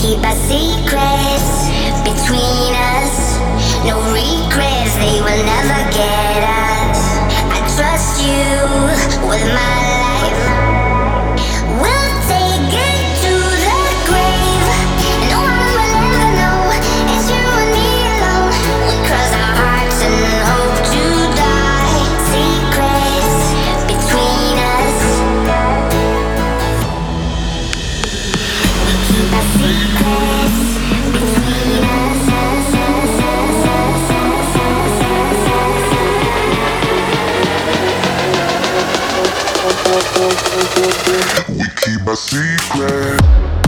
keep our secrets between us. No regrets, they will never get us. I trust you with my life. We'll take it to the grave. No one will ever know it's you and me alone. We cross our hearts and hope to die. Secrets between us. We keep our secrets between us. We keep a secret.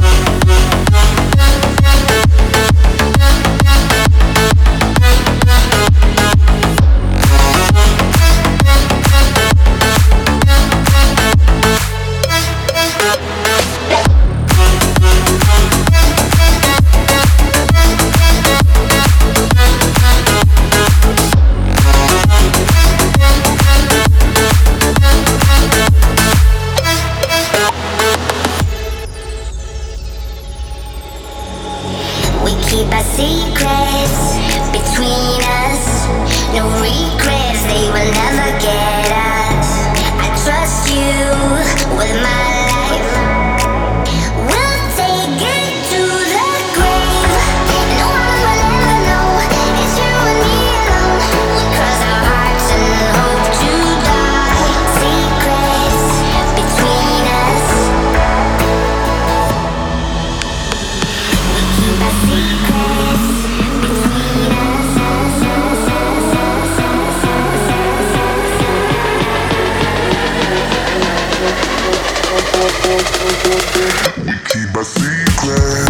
We keep our secrets between us. No regrets, they will never get us. I trust you with my life. We'll take it to the grave. No one will ever know it's you and me alone. We cross our hearts and hope to die. Secrets between us. We keep our secrets between us. We keep a secret.